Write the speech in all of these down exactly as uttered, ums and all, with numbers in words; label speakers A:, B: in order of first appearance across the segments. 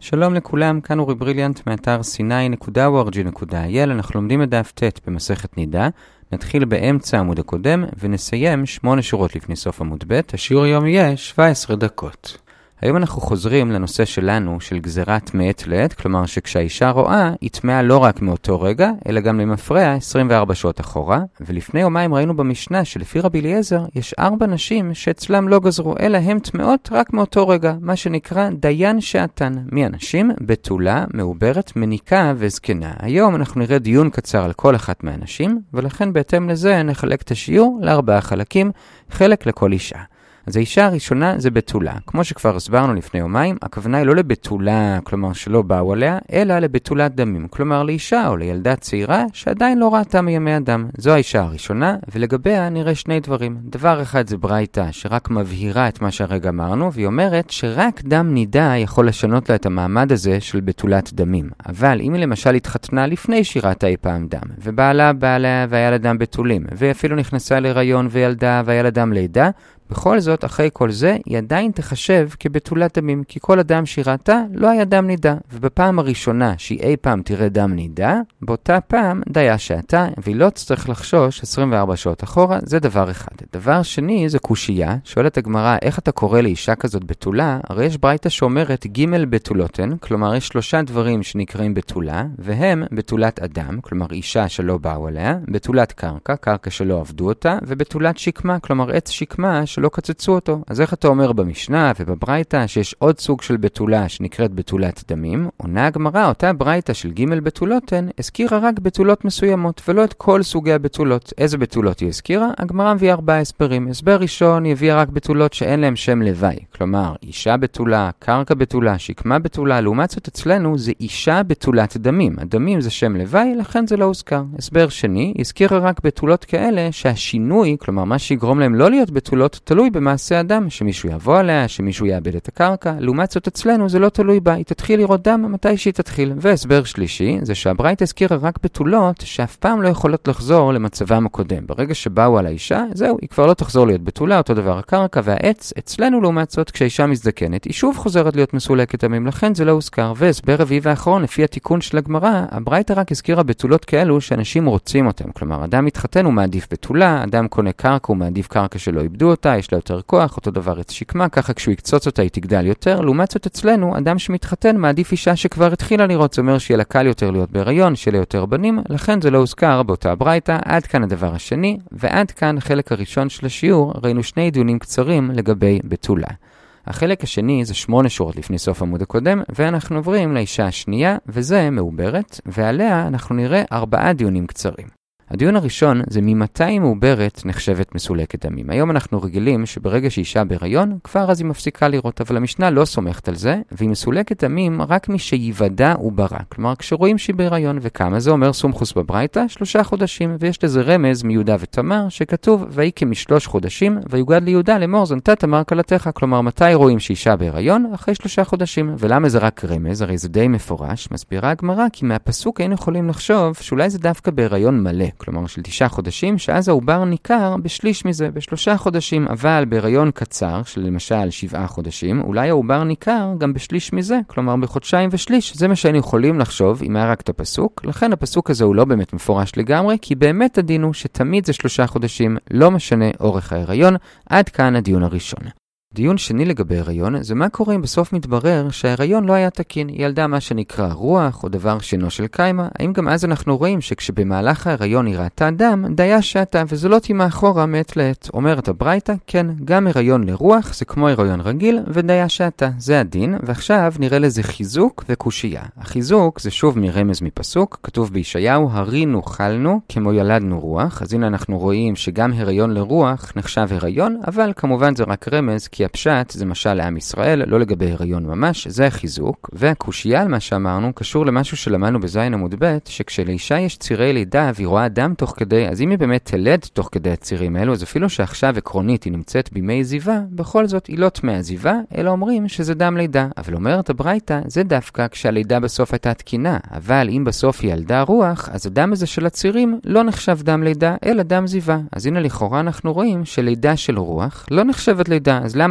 A: שלום לכולם, כאן אורי בריליאנט מאתר סיני נקודה או אר ג'י נקודה איי אל. אנחנו לומדים את דף ט' במסכת נידה. נתחיל באמצע העמוד הקודם ונסיים שמונה שורות לפני סוף עמוד ב'. השיעור היום יהיה שבע עשרה דקות. היום אנחנו חוזרים לנושא שלנו של גזירת מעת לעת, כלומר שכשהאישה רואה, היא טמאה לא רק מאותו רגע, אלא גם למפרע עשרים וארבע שעות אחורה, ולפני יומיים ראינו במשנה שלפי רבי אליעזר, יש ארבע נשים שאצלם לא גזרו, אלא הם טמאות רק מאותו רגע, מה שנקרא דיין שעתן. מי אנשים? בתולה, מעוברת, מניקה וזקנה. היום אנחנו נראה דיון קצר על כל אחת מהנשים, ולכן בהתאם לזה נחלק את השיעור לארבעה חלקים, חלק לכל אישה. אז האישה הראשונה זה בתולה. כמו שכבר הסברנו לפני יומיים, הכוונה היא לא לבתולה, כלומר שלא באו עליה, אלא לבתולת דמים. כלומר לאישה או לילדה צעירה שעדיין לא ראתה מימי אדם. זו האישה הראשונה, ולגביה נראה שני דברים. דבר אחד זה ברייתא, שרק מבהירה את מה שהרגע אמרנו, והיא אומרת שרק דם נידה יכול לשנות לה את המעמד הזה של בתולת דמים. אבל אם היא למשל התחתנה לפני שירתה אי פעם דם, ובעלה בעלה והיה לה דם בתולים, ואפילו נכנסה להיריון וילדה והיה לה דם לידה, בכל זאת, אחרי כל זה, היא עדיין תחשב כבתולת דמים, כי כל אדם שירתה לא היה דם נידה. ובפעם הראשונה שהיא אי פעם תראה דם נידה, באותה פעם דיה שעתה, והיא לא תצטרך לחשוש עשרים וארבע שעות אחורה, זה דבר אחד. דבר שני זה קושייה, שואלת הגמרא, איך אתה קורא לאישה כזאת בתולה? הרי יש ברייתא שאומרת ג' בתולותן, כלומר יש שלושה דברים שנקראים בתולה, והם בתולת אדם, כלומר אישה שלא באו עליה, בתולת קרקע, קרקע שלא עבדו אותה, ובתולת שקמה, כלומר עץ שקמה שלא קצצו אותו. אז איך אתה אומר במשנה ובברייתא שיש עוד סוג של בתולה שנקראת בתולת דמים? עונה הגמרא, אותה ברייתא של ג' בתולותן הזכירה רק בתולות מסוימות ולא את כל סוגי הבתולות. איזה בתולות היא הזכירה? הגמרא מביאה ארבעה הסברים. הסבר ראשון היא הביאה רק בתולות שאין להם שם לוואי, כלומר אישה בתולה, קרקע בתולה, שקמה בתולה. לעומת זאת אצלנו זה אישה בתולת דמים. הדמים זה שם לוואי, לכן זה לא הוזכר. הסבר שני, הזכירה רק בתולות כאלה שהשינוי, כלומר מה שיגרום להם לא להיות בתולות, תלוי במעשה אדם, שמישהו יבוא עליה, שמישהו יאבד את הקרקע. לעומת זאת אצלנו זה לא תלוי בה, היא תתחיל לראות דם מתי שהיא תתחיל. והסבר שלישי זה שהברייתא הזכירה רק בתולות שאף פעם לא יכולות לחזור למצבם הקודם. ברגע שבאו על האישה, זהו, היא כבר לא תחזור להיות בתולה, אותו דבר הקרקע והעץ. אצלנו לעומת זאת, כשהאישה מזדקנת, היא שוב חוזרת להיות מסולקת דמים, לכן זה לא הוזכר. והסבר רביעי ואחרון, לפי התיקון של הגמרא, הברייתא רק הזכירה בתולות כאלו שאנשים רוצים אותם. כלומר, אדם מתחתן הוא מעדיף בתולה, אדם קונה קרקע הוא מעדיף קרקע שלא איבדו אותה, יש לה יותר כוח, אותו דבר עץ שקמה, ככה כשהוא יקצוץ אותה היא תגדל יותר. לעומת זאת אצלנו, אדם שמתחתן מעדיף אישה שכבר התחילה לראות, זה אומר שיהיה לה קל יותר להיות בהיריון, שיהיה לה יותר בנים, לכן זה לא הוזכר באותה ברייתא. עד כאן הדבר השני, ועד כאן החלק הראשון של השיעור, ראינו שני דיונים קצרים לגבי בתולה. החלק השני זה שמונה שורות לפני סוף עמוד הקודם, ואנחנו עוברים לאישה השנייה, וזה מעוברת, ועליה אנחנו נראה ארבעה דיונים קצרים. הדיון הראשון זה ממתי מעוברת נחשבת מסולקת דמים. היום אנחנו רגילים שברגע שאישה בהיריון, כבר אז היא מפסיקה לראות, אבל המשנה לא סומכת על זה, והיא מסולקת דמים רק משיוודע וברא. כלומר, כשרואים שהיא בהיריון, וכמה זה אומר סומכוס בברייתא? שלושה חודשים, ויש לזה רמז מיהודה ותמר, שכתוב, והיא כמשלוש חודשים, ויוגד ליהודה לאמור זנתה תמר כלתך. כלומר, מתי רואים שאישה בהיריון? אחרי שלושה חודשים. ולמה זה רק רמז? הרי זה די מפורש. מסבירה הגמרא, כי מהפסוק היינו יכולים לחשוב שאולי זה דווקא בהיריון מלא. כלומר של תשעה חודשים, שאז העובר ניכר בשליש מזה, בשלושה חודשים, אבל בהיריון קצר, של למשל שבעה חודשים, אולי העובר ניכר גם בשליש מזה, כלומר בחודשיים ושליש. זה מה שהיינו יכולים לחשוב אם היה רק את הפסוק, לכן הפסוק הזה הוא לא באמת מפורש לגמרי, כי באמת הדין הוא שתמיד זה שלושה חודשים, לא משנה אורך ההיריון. עד כאן הדיון הראשון. דיון שני לגבי הריון זה מה קורה אם בסוף מתברר שההיריון לא היה תקין, היא ילדה מה שנקרא רוח או דבר שאינו של קיימה. האם גם אז אנחנו רואים שכשבמהלך ההיריון היא ראתה דם, דיה שעתה, וזה לא תימה אחורה מעת לעת? אומרת הברייתא, כן, גם הריון לרוח זה כמו הריון רגיל ודיה שעתה, זה הדין. ועכשיו נראה לזה חיזוק וקושייה. החיזוק זה שוב מרמז מפסוק, כתוב בישעיהו, הרינו חלנו כמו ילדנו רוח. אז הנה אנחנו רואים שגם הריון לרוח נחשב הריון, אבל כמובן זה רק רמז, כי הפשט זה משל לעם ישראל, לא לגבי הריון ממש, זה החיזוק. והקושייה על מה שאמרנו קשור למשהו שלמדנו בזין עמוד ב', שכשלאישה יש צירי לידה והיא רואה דם תוך כדי, אז אם היא באמת תלד תוך כדי הצירים האלו, אז אפילו שעכשיו עקרונית היא נמצאת בימי זיווה, בכל זאת היא לא תמי הזיווה, אלא אומרים שזה דם לידה. אבל אומרת הברייתא, זה דווקא כשהלידה בסוף הייתה תקינה, אבל אם בסוף היא ילדה רוח, אז הדם הזה של הצירים לא נחשב דם לידה, אלא דם זיווה. אז הנה לכאורה אנחנו רואים שלידה של רוח לא נחשבת לידה, אז למה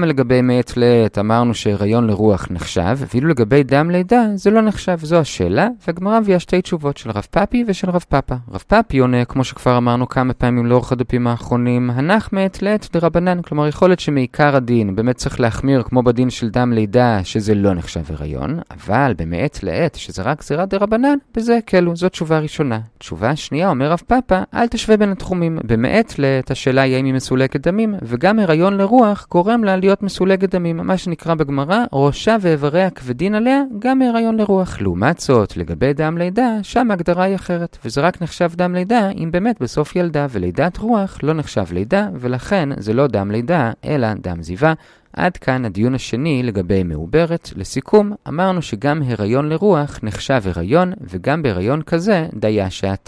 A: למה לגבי מעת לעת אמרנו שהיריון לרוח נחשב, ואילו לגבי דם לידה זה לא נחשב? זו השאלה, והגמרא מביאה שתי תשובות של רב פאפי ושל רב פאפה. רב פאפי עונה, כמו שכבר אמרנו כמה פעמים לאורך הדפים האחרונים, הנח מעת לעת דרבנן, כלומר יכול להיות שמעיקר הדין באמת צריך להחמיר כמו בדין של דם לידה, שזה לא נחשב הריון, אבל במעת לעת, שזה רק גזירת דרבנן, בזה הקלו. זו תשובה ראשונה. תשובה שנייה, אומר רב פאפה, אל תשווה בין התחומים. במעת לעת השאלה היא אם היא מסולקת דמים, וגם הריון לרוח גורם לה להיות מסולקת דמים, מה שנקרא בגמרא, ראשה ואיבריה כבדין עליה, גם הריון לרוח. לעומת זאת, לגבי דם לידה, שם ההגדרה היא אחרת, וזה רק נחשב דם לידה אם באמת בסוף ילדה, ולידת רוח לא נחשב לידה, ולכן זה לא דם לידה, אלא דם זיווה. עד כאן הדיון השני לגבי מעוברת. לסיכום, אמרנו שגם הריון לרוח נחשב הריון, וגם בהריון כזה דיה שעתה.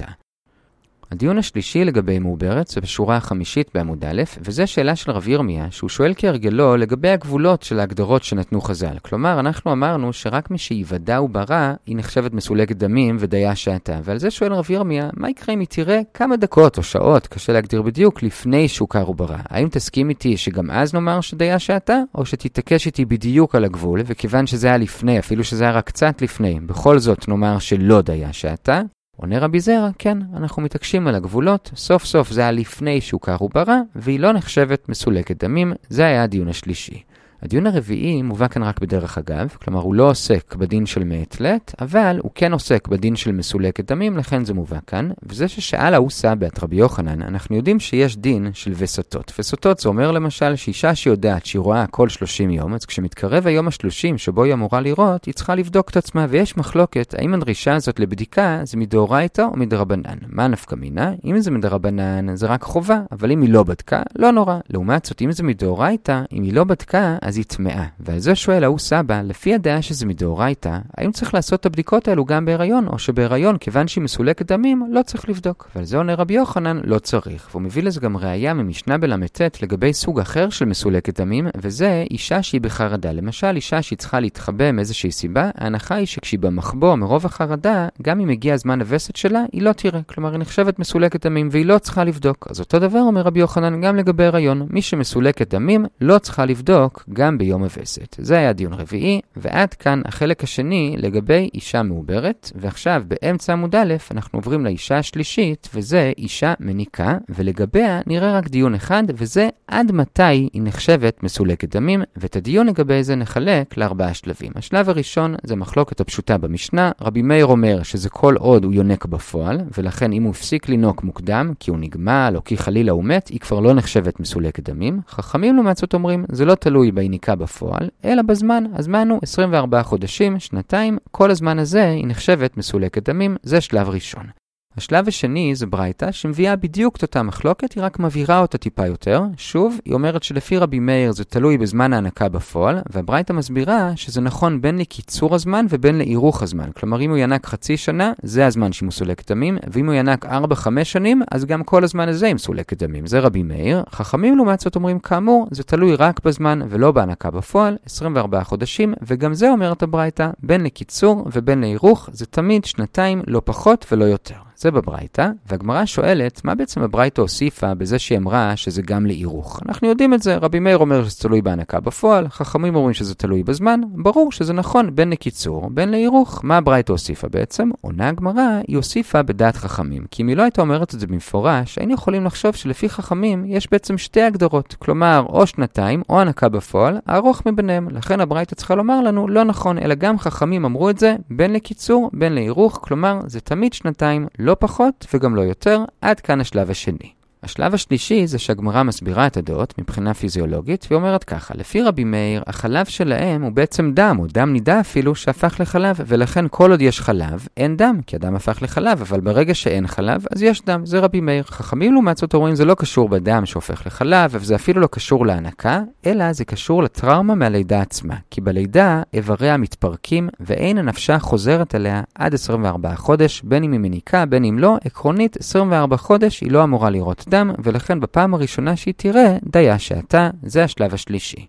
A: הדיון השלישי לגבי מעוברת זה בשורה החמישית בעמוד א', וזה שאלה של רב ירמיה, שהוא שואל כהרגלו לגבי הגבולות של ההגדרות שנתנו חז"ל. כלומר, אנחנו אמרנו שרק מי שיוודע וברא, היא נחשבת מסולקת דמים ודיה שעתה. ועל זה שואל רב ירמיה, מה יקרה אם היא תראה כמה דקות או שעות, קשה להגדיר בדיוק, לפני שהוכר וברא? האם תסכים איתי שגם אז נאמר שדיה שעתה, או שתתעקש איתי בדיוק על הגבול, וכיוון שזה היה לפני, אפילו שזה היה רק קצת לפני, בכל זאת נאמר שלא דיה שעתה? עונה רבי זרע, כן, אנחנו מתעקשים על הגבולות, סוף סוף זה היה לפני שהוכר וברא, והיא לא נחשבת מסולקת דמים. זה היה הדיון השלישי. הדיון הרביעי מובא כאן רק בדרך אגב, כלומר הוא לא עוסק בדין של מעת לעת, אבל הוא כן עוסק בדין של מסולקת דמים, לכן זה מובא כאן. וזה ששאל ההוא סבא רבי יוחנן, אנחנו יודעים שיש דין של וסתות. וסתות זה אומר למשל שאישה שיודעת שהיא רואה כל שלושים יום, אז כשמתקרב היום השלושים שבו היא אמורה לראות, היא צריכה לבדוק את עצמה, ויש מחלוקת האם הדרישה הזאת לבדיקה זה מדאורייתא או מדרבנן. מה נפקא מינה? אם זה מדרבנן זה רק חובה, אבל אם היא לא בדקה, לא נורא. לעומת זאת, אם זה מדאורייתא, אם היא לא בדקה, אז היא טמאה. ועל זה שואל ההוא סבא, לפי הדעה שזה מדאורייתא, האם צריך לעשות את הבדיקות האלו גם בהיריון, או שבהיריון, כיוון שהיא מסולקת דמים, לא צריך לבדוק. ועל זה עונה רבי יוחנן, לא צריך. והוא מביא לזה גם ראיה ממשנה בלמתת לגבי סוג אחר של מסולקת דמים, וזה אישה שהיא בחרדה. למשל, אישה שהיא צריכה להתחבא מאיזושהי סיבה, ההנחה היא שכשהיא במחבוא מרוב החרדה, גם אם הגיע הזמן הווסת שלה, היא לא תראה. כלומר, היא נחשבת מסולקת דמים, והיא לא צריכה לבדוק. אז אותו דבר אומר רבי יוחנן גם לגבי הריון. מי שמסולקת דמים לא צריכה לבדוק גם ביום הווסת. זה היה דיון רביעי, ועד כאן החלק השני לגבי אישה מעוברת, ועכשיו באמצע עמוד א' אנחנו עוברים לאישה השלישית, וזה אישה מניקה, ולגביה נראה רק דיון אחד, וזה עד מתי היא נחשבת מסולקת דמים, ואת הדיון לגבי זה נחלק לארבעה שלבים. השלב הראשון זה מחלוקת הפשוטה במשנה. רבי מאיר אומר שזה כל עוד הוא יונק בפועל, ולכן אם הוא הפסיק לינוק מוקדם, כי הוא נגמל או כי חלילה הוא מת, היא כבר לא נחשבת מסולקת דמים. חכמים לעומת זאת אומרים, זה לא תלוי ביניקה בפועל, אלא בזמן. הזמן הוא עשרים וארבעה חודשים, שנתיים, כל הזמן הזה היא נחשבת מסולקת דמים. זה שלב ראשון. השלב השני זה ברייתא שמביאה בדיוק את אותה מחלוקת, היא רק מבהירה אותה טיפה יותר. שוב, היא אומרת שלפי רבי מאיר זה תלוי בזמן ההנקה בפועל, והברייתא מסבירה שזה נכון בין לקיצור הזמן ובין לאירוך הזמן. כלומר, אם הוא ינק חצי שנה, זה הזמן שהיא מסולקת דמים, ואם הוא ינק ארבע חמש שנים, אז גם כל הזמן הזה היא מסולקת דמים. זה רבי מאיר. חכמים לעומת זאת אומרים, כאמור, זה תלוי רק בזמן ולא בהנקה בפועל, עשרים וארבעה חודשים, וגם זה אומרת הברייתא, בין לקיצור ובין לאירוך, זה תמיד שנתיים, לא פחות ולא יותר. זה בברייתא, והגמרא שואלת, מה בעצם הברייתא הוסיפה בזה שהיא אמרה שזה גם לאירוך? אנחנו יודעים את זה, רבי מאיר אומר שזה תלוי בהנקה בפועל, חכמים אומרים שזה תלוי בזמן, ברור שזה נכון בין לקיצור, בין לאירוך. מה הברייתא הוסיפה בעצם? עונה הגמרא, היא הוסיפה בדעת חכמים, כי אם היא לא הייתה אומרת את זה במפורש, היינו יכולים לחשוב שלפי חכמים יש בעצם שתי הגדרות, כלומר או שנתיים או הנקה בפועל, הארוך מביניהם. לכן הברייתא צריכה לומר לנו, לא נכון, אלא גם חכמים אמרו את זה בין לקיצור, בין לאירוך, כלומר זה תמיד שנתיים, לא פחות וגם לא יותר. עד כאן השלב השני. השלב השלישי זה שהגמרא מסבירה את הדעות מבחינה פיזיולוגית, והיא אומרת ככה, לפי רבי מאיר, החלב שלהם הוא בעצם דם, או דם נידה אפילו, שהפך לחלב, ולכן כל עוד יש חלב, אין דם, כי הדם הפך לחלב, אבל ברגע שאין חלב, אז יש דם. זה רבי מאיר. חכמים לעומת זאת אומרים, זה לא קשור בדם שהופך לחלב, וזה אפילו לא קשור להנקה, אלא זה קשור לטראומה מהלידה עצמה, כי בלידה איבריה מתפרקים, ואין הנפשה חוזרת עליה עד עשרים וארבעה חודש, בין אם היא מניקה, בין אם לא. עקרונית, עשרים וארבעה חודש היא לא אמורה לראות דם, ולכן בפעם הראשונה שהיא תראה, דיה שעתה. זה השלב השלישי.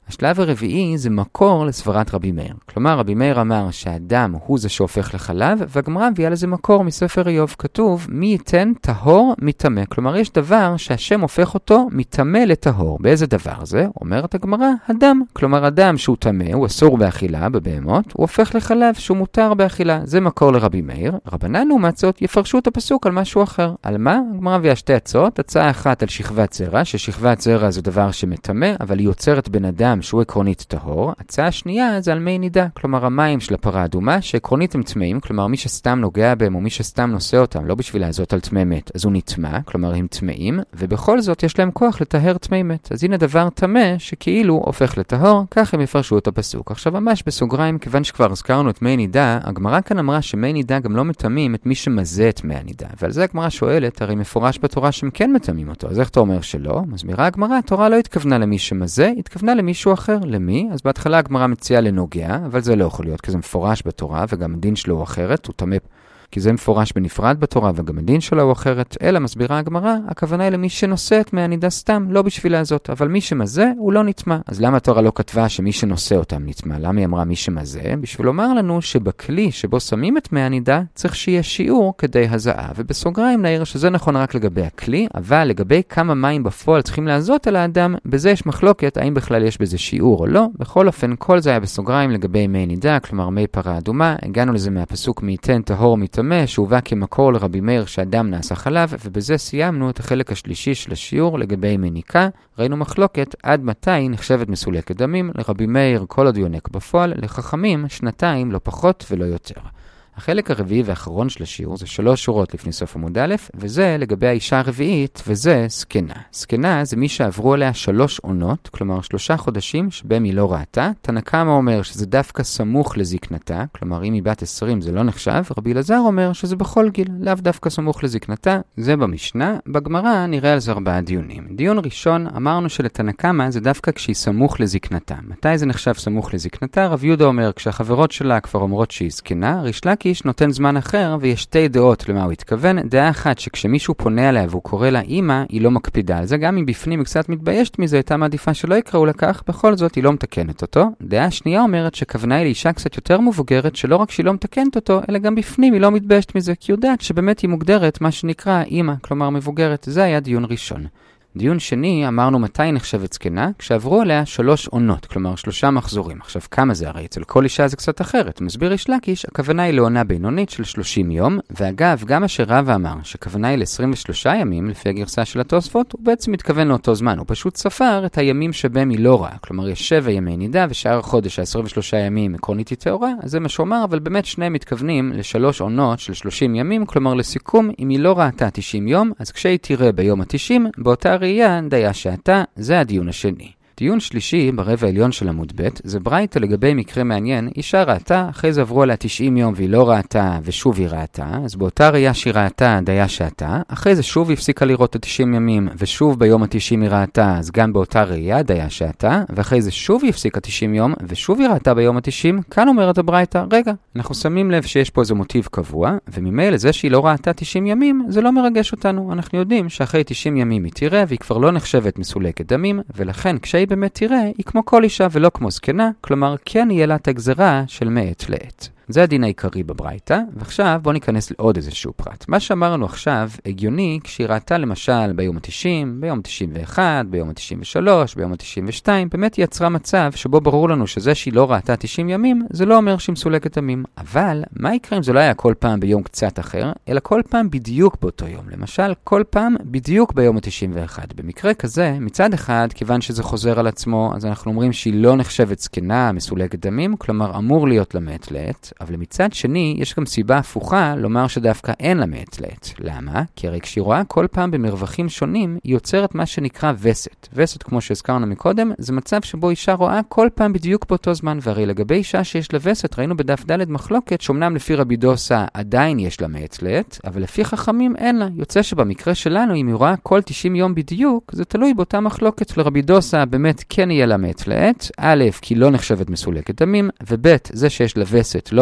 A: השלב הרביעי זה מקור לסברת רבי מאיר. כלומר, רבי מאיר אמר שהדם הוא זה שהופך לחלב, והגמרא מביאה לזה מקור מספר איוב. כתוב, מי ייתן טהור מטמא. כלומר, יש דבר שהשם הופך אותו מטמא לטהור. באיזה דבר זה? אומרת הגמרא, הדם. כלומר, הדם שהוא טמא, הוא אסור באכילה בבהמות, הוא הופך לחלב שהוא מותר באכילה. זה מקור לרבי מאיר. רבנן לעומת זאת יפרשו את הפסוק על משהו אחר. על מה? הגמרא מביאה שתי הצעות. הצעה אחת על שכבת זרע, ששכבת זרע זה דבר שמטמא, אבל היא יוצרת בן אדם שהוא עקרונית טהור. הצעה שנייה זה על מי נידה, כלומר המים של הפרה האדומה, שעקרונית הם טמאים, כלומר מי שסתם נוגע בהם או מי שסתם נושא אותם, לא בשביל לעזות על טמא מת, אז הוא נטמא, כלומר הם טמאים, ובכל זאת יש להם כוח לטהר טמא מת. אז הנה דבר טמא שכאילו הופך לטהור, כך הם יפרשו את הפסוק. עכשיו ממש בסוגריים, כיוון שכבר הזכרנו את מי נידה, הגמרא כאן אמרה שמי נידה גם לא מטמאים את מי שמזה את מי הנידה. ועל זה הגמרא שואלת, הרי מפורש בתורה שהם כן מטמאים אותו. אז איך אתה אומר שלא? מסבירה הגמרא, התורה לא התכוונה למי שמזה, התכוונה למישהו אחר. למי? אז בהתחלה הגמרא מציעה לנוגע, אבל זה לא יכול להיות, כי זה מפורש בתורה, וגם הדין שלו הוא אחרת, הוא טמא, כי זה מפורש בנפרד בתורה, וגם הדין שלו הוא אחרת, אלא מסבירה הגמרא, הכוונה היא למי שנושאת מהנידה סתם, לא בשביל הזאת, אבל מי שמזה הוא לא נטמא. אז למה התורה לא כתבה שמי שנושא אותם נטמא? למה היא אמרה מי שמזה? בשביל לומר לנו שבכלי שבו שמים את מהנידה, צריך שיהיה שיעור כדי הזעה, ובסוגריים נעיר שזה נכון רק לגבי הכלי, אבל לגבי כמה מים בפועל צריכים לעזות על האדם, בזה יש מחלוקת, האם בכלל יש בזה שיעור או לא. בכל אופן, כל זה היה בסוגריים לגבי מי נידה, כלומר מי פרה אדומה. הגענו לזה מהפסוק מייתן טהור מטמא, שהובא כמקור לרבי מאיר שהדם נעשה חלב, ובזה סיימנו את החלק השלישי של השיעור לגבי מניקה. ראינו מחלוקת עד מתי נחשבת מסולקת דמים. לרבי מאיר כל עוד יונק בפועל, לחכמים שנתיים לא פחות ולא יותר. החלק הרביעי והאחרון של השיעור זה שלוש שורות לפני סוף עמוד א', וזה לגבי האישה הרביעית, וזה סקנה. סקנה זה מי שעברו עליה שלוש עונות, כלומר שלושה חודשים שבהם היא לא ראתה. תנא קמא אומר שזה דווקא סמוך לזקנתה, כלומר אם היא בת עשרים זה לא נחשב. רבי אלעזר אומר שזה בכל גיל, לאו דווקא סמוך לזקנתה. זה במשנה. בגמרא נראה על זה ארבעה דיונים. דיון ראשון, אמרנו שלתנא קמא זה דווקא כשהיא סמוך לזקנתה. מתי זה נחשב סמוך לזקנתה? רב יהודה אומר כשהחברות שלה כבר אומרות שהיא זקנה. ריש לקיש נותן זמן אחר, ויש שתי דעות למה הוא התכוון. דעה אחת שכשמישהו פונה אליה והוא קורא לה אמא, היא לא מקפידה על זה, גם אם בפנים היא קצת מתביישת מזה, הייתה מעדיפה שלא יקראו לכך, בכל זאת היא לא מתקנת אותו. דעה שנייה אומרת שכוונה היא לאישה קצת יותר מבוגרת, שלא רק שהיא לא מתקנת אותו, אלא גם בפנים היא לא מתביישת מזה, כי יודעת שבאמת היא מוגדרת מה שנקרא אמא, כלומר מבוגרת. זה היה דיון ראשון. דיון שני, אמרנו מתי נחשבת זקנה, כשעברו עליה שלוש עונות, כלומר שלושה מחזורים. עכשיו כמה זה? הרי אצל כל אישה זה קצת אחרת. מסביר ריש לקיש, הכוונה היא לעונה בינונית של שלושים יום, ואגב, גם אשר רבא אמר שהכוונה היא ל-עשרים ושלושה ימים, לפי הגרסה של התוספות, הוא בעצם מתכוון לאותו זמן, הוא פשוט ספר את הימים שבהם היא לא רעה, כלומר יש שבע ימי נידה, ושאר החודש ה-עשרים ושלושה ימים עקרונית היא טהורה, אז זה מה שהוא אמר, אבל באמת שניהם מתכוונים לשלוש עונות של שלושים ימים, כלומר לסיכום, אם היא לא ראתה תשעים יום, אז כשהיא תראה ביום ה-תשעים, באותה ראייה דיה שעתה, זה הדיון השני. דיון שלישי ברבע העליון של עמוד ב' זה ברייתא לגבי מקרה מעניין. אישה ראתה, אחרי זה עברו עליה תשעים יום והיא לא ראתה ושוב היא ראתה, אז באותה ראייה שהיא ראתה דיה שעתה, אחרי זה שוב הפסיקה לראות את תשעים ימים ושוב ביום ה-תשעים היא ראתה, אז גם באותה ראייה דיה שעתה, ואחרי זה שוב היא הפסיקה תשעים יום ושוב היא ראתה ביום ה-תשעים. כאן אומרת הברייתא, רגע, אנחנו שמים לב שיש פה איזה מוטיב קבוע, וממילא זה שהיא לא ראתה תשעים ימים זה לא מרגש אותנו. אנחנו יודעים שאחרי תשעים ימים היא תראה והיא כבר לא נחשבת מסולקת דמים, ולכן כשהיא באמת תראה, היא כמו כל אישה ולא כמו זקנה, כלומר כן יהיה לה את הגזרה של מעת לעת. זה הדין העיקרי בברייתא, ועכשיו בוא ניכנס לעוד איזשהו פרט. מה שאמרנו עכשיו הגיוני כשהיא ראתה למשל ביום ה-תשעים, ביום ה-תשעים ואחת, ביום ה-תשעים ושלוש, ביום ה-תשעים ושתיים, באמת היא יצרה מצב שבו ברור לנו שזה שהיא לא ראתה תשעים ימים, זה לא אומר שהיא מסולקת דמים. אבל מה יקרה אם זה לא היה כל פעם ביום קצת אחר, אלא כל פעם בדיוק באותו יום? למשל, כל פעם בדיוק ביום ה-תשעים ואחת. במקרה כזה, מצד אחד, כיוון שזה חוזר על עצמו, אז אנחנו אומרים שהיא לא נחשבת זקנה, מסולקת דמים, כלומר אמור להיות לה מעת לעת. אבל מצד שני, יש גם סיבה הפוכה לומר שדווקא אין לה מעת לעת. למה? כי הרי כשהיא רואה כל פעם במרווחים שונים, היא יוצרת מה שנקרא וסת. וסת, כמו שהזכרנו מקודם, זה מצב שבו אישה רואה כל פעם בדיוק באותו זמן, והרי לגבי אישה שיש לה וסת, ראינו בדף ד' מחלוקת, שאומנם לפי רבי דוסה עדיין יש לה מעת לעת, אבל לפי חכמים אין לה. יוצא שבמקרה שלנו, אם היא רואה כל תשעים יום בדיוק, זה תלוי באותה מחלוקת. לרבי דוסה באמת כן יהיה לה מעת לעת, א', כי לא נחשבת מסולקת דמים, וב', זה שיש לה וסת לא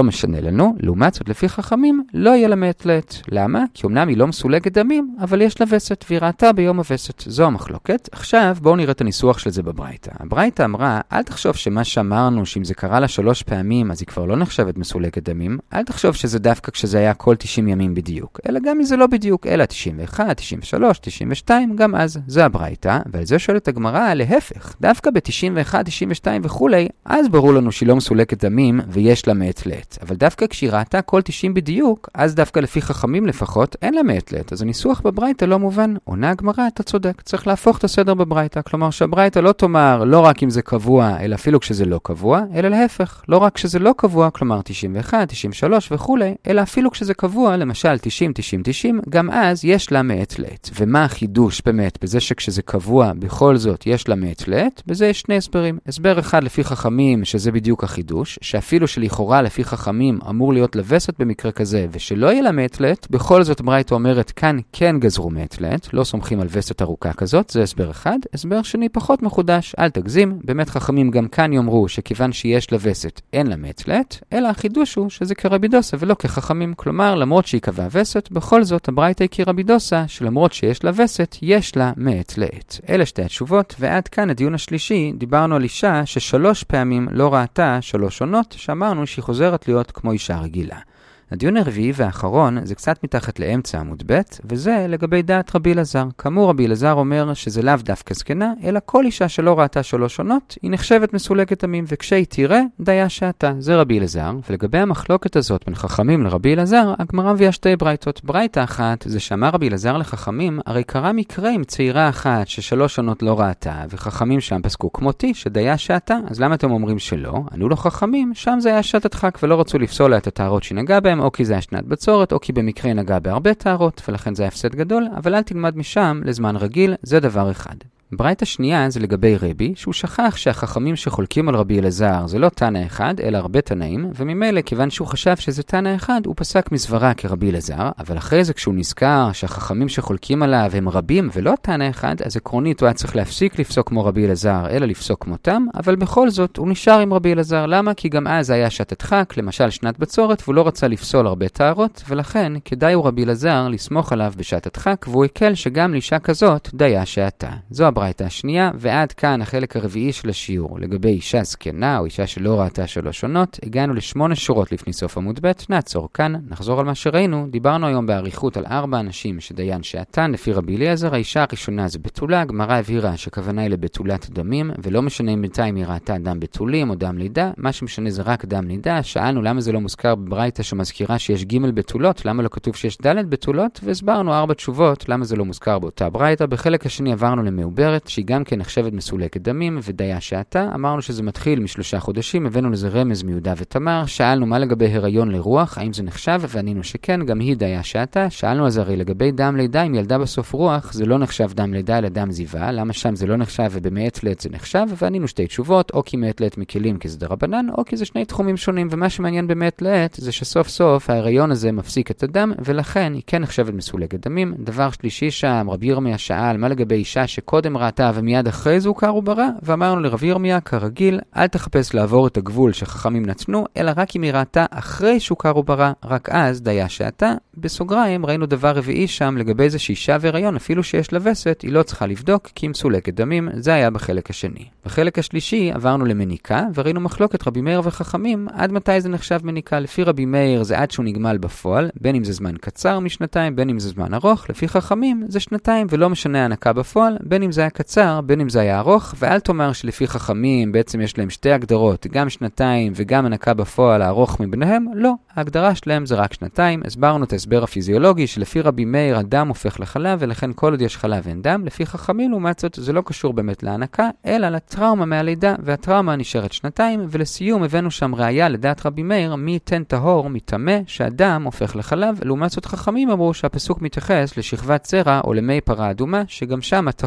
A: משנה לנו. לעומת זאת, לפי חכמים, לא יהיה לה מעת לעת. למה? כי אמנם היא לא מסולקת דמים, אבל יש לה וסת, והיא ראתה ביום הווסת. זו המחלוקת. עכשיו, בואו נראה את הניסוח של זה בברייתא. הברייתא אמרה, אל תחשוב שמה שאמרנו, שאם זה קרה לה שלוש פעמים, אז היא כבר לא נחשבת מסולקת דמים. אל תחשוב שזה דווקא כשזה היה כל תשעים ימים בדיוק. אלא גם אם זה לא בדיוק, אלא תשעים ואחת, תשעים ושלוש, תשעים ושתיים, גם אז. זה הברייתא, ועל זה שואלת הגמרא, להפך. דווקא ב-תשעים ואחת, תשעים ושתיים וכולי, אז ברור לנו שהיא לא מסולקת דמים ויש לה מעת לעת. אבל דווקא כשהיא ראתה כל תשעים בדיוק, אז דווקא לפי חכמים לפחות, אין לה מעת לעת. אז הניסוח בברייתא לא מובן. עונה הגמרא, אתה צודק. צריך להפוך את הסדר בברייתא. כלומר שהברייתא לא תאמר לא רק אם זה קבוע, אלא אפילו כשזה לא קבוע, אלא להפך. לא רק כשזה לא קבוע, כלומר תשעים ואחת, תשעים ושלוש וכולי, אלא אפילו כשזה קבוע, למשל תשעים, תשעים, תשעים, גם אז יש לה מעת לעת. ומה החידוש באמת בזה שכשזה קבוע בכל זאת יש לה מעת לעת? בזה יש שני הסברים. הסבר אחד לפי חכמים, שזה בדיוק החידוש, שאפילו שלכאורה לפי חכמים אמור להיות לווסת במקרה כזה, ושלא יהיה לה מעת לעת, בכל זאת ברייתא אומרת כאן כן גזרו מעת לעת, לא סומכים על וסת ארוכה כזאת, זה הסבר אחד. הסבר שני פחות מחודש, אל תגזים, באמת חכמים גם כאן יאמרו שכיוון שיש לווסת אין לה מעת לעת, אלא החידוש הוא שזה כרבי דוסה ולא כחכמים, כלומר למרות שהיא קבעה וסת, בכל זאת הברייתא היא כרבי דוסה שלמרות שיש לה וסת, יש לה מעת לעת. אלה שתי התשובות, ועד כאן הדיון השלישי, דיברנו על אישה ששלוש פעמים לא ראתה שלוש עונות, שאמרנו שהיא חוזרת להיות כמו אישה רגילה. הדיון הרביעי והאחרון זה קצת מתחת לאמצע עמוד ב', וזה לגבי דעת רבי אלעזר. כאמור רבי אלעזר אומר שזה לאו דווקא זקנה, אלא כל אישה שלא ראתה שלוש עונות, היא נחשבת מסולקת דמים, וכשהיא תראה, דיה שעתה. זה רבי אלעזר, ולגבי המחלוקת הזאת בין חכמים לרבי אלעזר, הגמרא מביאה שתי ברייתות. ברייתא אחת זה שאמר רבי אלעזר לחכמים, הרי קרה מקרה עם צעירה אחת ששלוש עונות לא ראתה, וחכמים שם פסקו כמותי שדיה שעתה. אז למה אתם אומרים שלא? ענו לו חכמים, שם זה היה שעת דחק ולא רצו לפסול לה את הטהרות שנגע בהם, או כי זה היה שנת בצורת, או כי במקרה נגע בהרבה טהרות, ולכן זה היה הפסד גדול, אבל אל תלמד משם לזמן רגיל, זה דבר אחד. ברייתא השנייה זה לגבי רבי, שהוא שכח שהחכמים שחולקים על רבי אלעזר זה לא תנא אחד, אלא הרבה תנאים, וממילא כיוון שהוא חשב שזה תנא אחד, הוא פסק מסברה כרבי אלעזר, אבל אחרי זה כשהוא נזכר שהחכמים שחולקים עליו הם רבים ולא תנא אחד, אז עקרונית הוא היה צריך להפסיק לפסוק כמו רבי אלעזר, אלא לפסוק כמותם, אבל בכל זאת הוא נשאר עם רבי אלעזר. למה? כי גם אז היה שעת דחק, למשל שנת בצורת, והוא לא רצה לפסול הרבה טהרות, ולכן כדאי הוא רבי אלעזר לסמוך עליו בשעת דחק, והוא הקל שגם לאישה כזאת דיה שעתה. זו הברייתא השנייה, ועד כאן החלק הרביעי של השיעור. לגבי אישה זקנה או אישה שלא ראתה שלוש עונות, הגענו לשמונה שורות לפני סוף עמוד ב', נעצור כאן, נחזור על מה שראינו. דיברנו היום באריכות על ארבע אנשים שדיין שעתן לפי רבי אליעזר. האישה הראשונה זה בתולה, הגמרא הבהירה שכוונה היא לבתולת דמים, ולא משנה אם בינתיים היא ראתה דם בתולים או דם לידה, מה שמשנה זה רק דם לידה. שאלנו למה זה לא מוזכר בברייתא שמזכירה שיש ג' בתולות, למה לא כתוב שיש ד' בתולות, והסברנו ארבע תשובות למה זה לא מוזכר באותה ברייתא. בחלק השני עברנו למעוברת, שהיא גם כן נחשבת מסולקת דמים ודיה שעתה. אמרנו שזה מתחיל משלושה חודשים, הבאנו לזה רמז מיהודה ותמר. שאלנו מה לגבי הריון לרוח, האם זה נחשב, וענינו שכן, גם היא דיה שעתה. שאלנו אז הרי לגבי דם לידה, אם ילדה בסוף רוח, זה לא נחשב דם לידה אלא דם זיווה, למה שם זה לא נחשב ובמעת לעת זה נחשב? וענינו שתי תשובות, או כי מעת לעת מקלים כי זה דרבנן, או כי זה שני תחומים שונים, ומה שמעניין במעת לעת זה שסוף סוף ההריון הזה מפסיק את הדם, ולכן היא כן נחשבת מסולקת דמים. דבר שלישי שם, רבי ירמיה שאל מה לגבי אישה שקודם ראתה ומיד אחרי זה הוכר וברא, ואמרנו לרבי ירמיה כרגיל, אל תחפש לעבור את הגבול שחכמים נתנו, אלא רק אם היא ראתה אחרי שהוכר וברא, רק אז דיה שעתה. בסוגריים ראינו דבר רביעי שם לגבי זה שאישה והריון, אפילו שיש לה וסת, היא לא צריכה לבדוק כי היא מסולקת דמים. זה היה בחלק השני. בחלק השלישי עברנו למניקה, וראינו מחלוקת רבי מאיר וחכמים, עד מתי זה נחשב מניקה. לפי רבי מאיר זה עד שהוא נגמל בפועל, בין אם זה זמן קצר משנתיים, בין אם זה זמן ארוך. לפי חכמים זה שנתיים ולא משנה הנקה בפועל, בין אם זה היה קצר, בין אם זה היה ארוך. ואל תאמר שלפי חכמים בעצם יש להם שתי הגדרות, גם שנתיים וגם הנקה בפועל הארוך מביניהם. לא, ההגדרה שלהם זה רק שנתיים. הסברנו את ההסבר הפיזיולוגי שלפי רבי מאיר הדם הופך לחלב, ולכן כל עוד יש חלב אין דם. לפי חכמים לעומת זאת זה לא קשור באמת להנקה, אלא לטראומה מהלידה, והטראומה נשארת שנתיים. ולסיום הבאנו שם ראיה לדעת רבי מאיר מי ייתן טהור מטמא שהדם הופך לחלב. לעומת זאת חכמים אמרו שהפסוק מתייחס לשכבת צרע או למי פרה אדומה, שגם שם הטהור עושה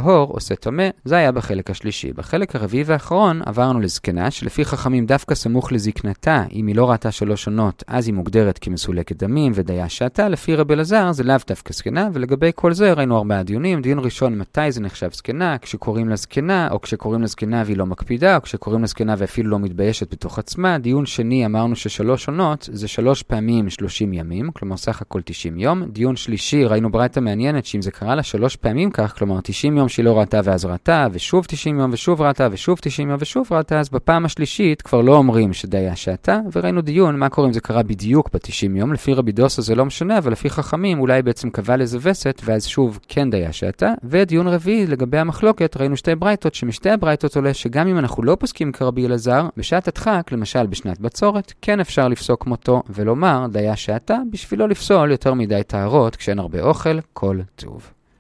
A: עושה טמא, זה היה בחלק השלישי. בחלק הרביעי והאחרון עברנו לזקנה, שלפי חכמים דווקא סמוך לזקנתה, אם היא לא ראתה שלוש עונות, אז היא מוגדרת כמסולקת דמים ודיה שעתה, לפי רבי אלעזר זה לאו דווקא זקנה, ולגבי כל זה ראינו ארבעה דיונים. דיון ראשון, מתי זה נחשב זקנה, כשקוראים לה זקנה, או כשקוראים לה זקנה והיא לא מקפידה, או כשקוראים לה זקנה ואפילו לא מתביישת בתוך עצמה. דיון שני, אמרנו ששלוש עונות זה שלוש פעמים שלושים ימים, כלומר סך הכל תשעים יום. דיון שלישי, ראינו ברייתא מעניינת שאם זה קרה לה שלוש פעמים כך, כלומר תשעים יום שהיא לא ראתה ואז ראתה, ושוב תשעים יום ושוב ראתה, ושוב תשעים יום ושוב ראתה, אז בפעם השלישית כבר לא אומרים שדיה שעתה, וראינו דיון מה קורה אם זה קרה בדיוק ב-תשעים יום. לפי רבי דוסה זה לא משנה, אבל לפי חכמים אולי בעצם קבע לזה וסת, ואז שוב כן דיה שעתה. ודיון רביעי לגבי המחלוקת, ראינו שתי ברייתות, שמשתי הברייתות עולה שגם אם אנחנו לא פוסקים כרבי אלעזר, בשעת הדחק, למשל בשנת בצורת, כן אפשר לפסוק כמותו ולומר דיה שעתה, בשביל לא לפסול יותר מדי טהרות כשאין הרבה אוכל, כל טוב.